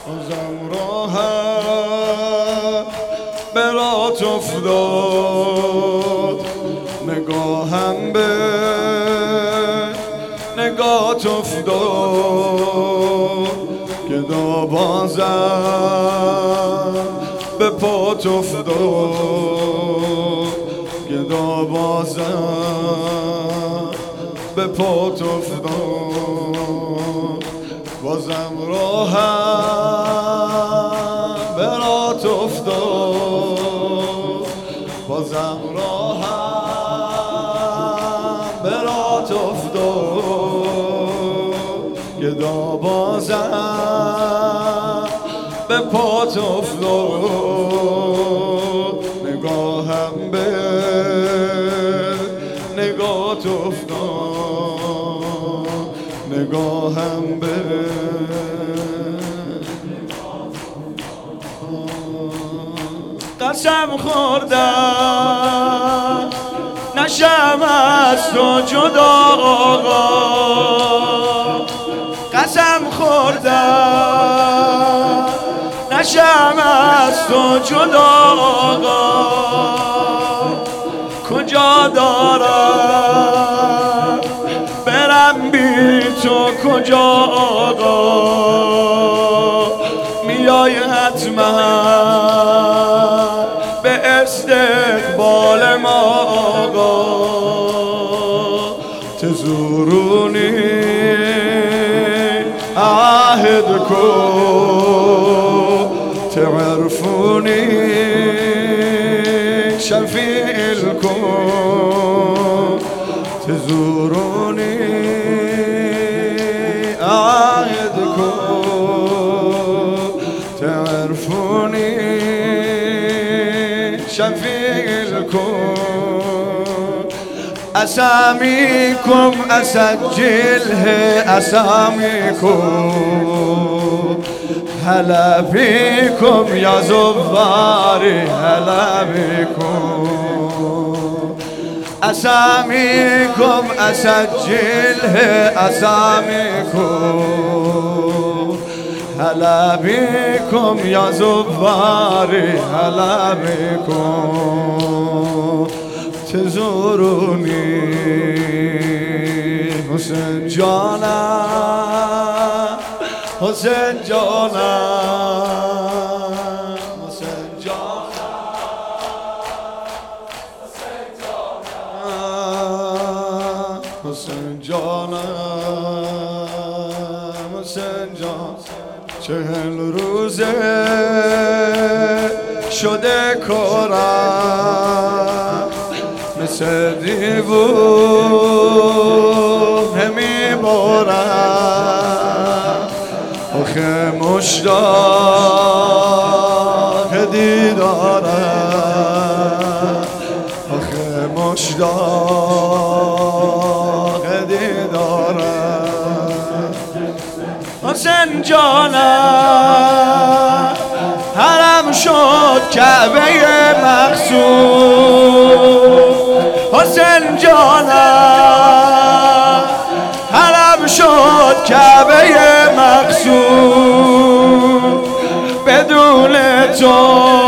بازم راهم برات افتاد، نگاهم به نگات افتاد، گدا بازم به پات افتاد، گدا بازم به پات افتاد. بازم راهم برات افتاد، بازم راهم برات افتاد، گدا بازم به پات افتاد، نگاهم به نگات افتاد، نگاهم به قسم خوردم نشم از تو جدا آقا، قسم خوردم نشم از تو جدا آقا، کجا دارم برم بی تو کجا آقا، میای حتما به استقبال ما آقا، تزورونی عهد کن، تعرفوني شفيع الكون، تزوروني أعاهدكم، تعرفوني شفيع الكون. أساميكم أسجلها أساميكم، هلا بكم يا زواري هلا بكم، أساميكم أسجلها أساميكم، هلا بكم يا زواري هلا بكم، تزوروني حسین جانم، حسین جانم، حسین جانم، حسین جانم، حسین جان. 40 روزه شده کارم، مثل دیوونه میبارم، آخه مشتاق دیدارم، آخه مشتاق دیدارم. حسین جانم حرم شد کعبه مقصود، حسین جانم حرم شد کعبه مقصود، بدون تو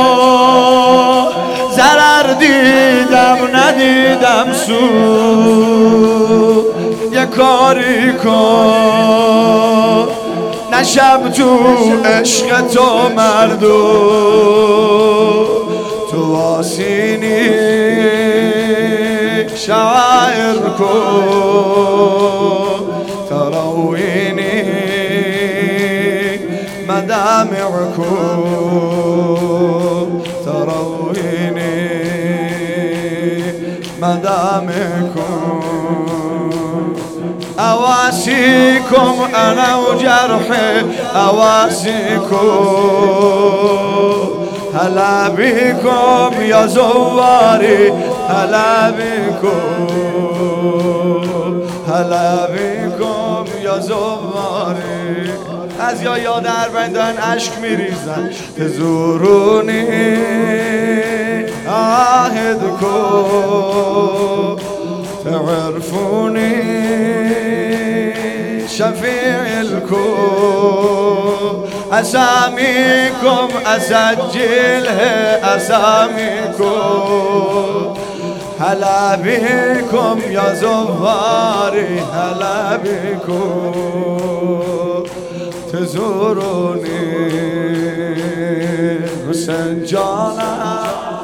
ضرر دیدم ندیدم سود. یه کاری کن نشم تو عشق تو مردم، تو آسینی شاعر کن، تراوینی مدامع کن، تراوینی مدامع کن. أواسيكم أنا وجرحي أواسيكم، هلا بكم يا زواري هلا بكم، هلا بكم يا زواري. از یا در بندن اشک میریزن، تزورونی عهد کن، تعرفوني شفيع الكون، أساميكم أسجلها أساميكم هلا بكم يا زواري هلا بكم تزوروني حسین جانم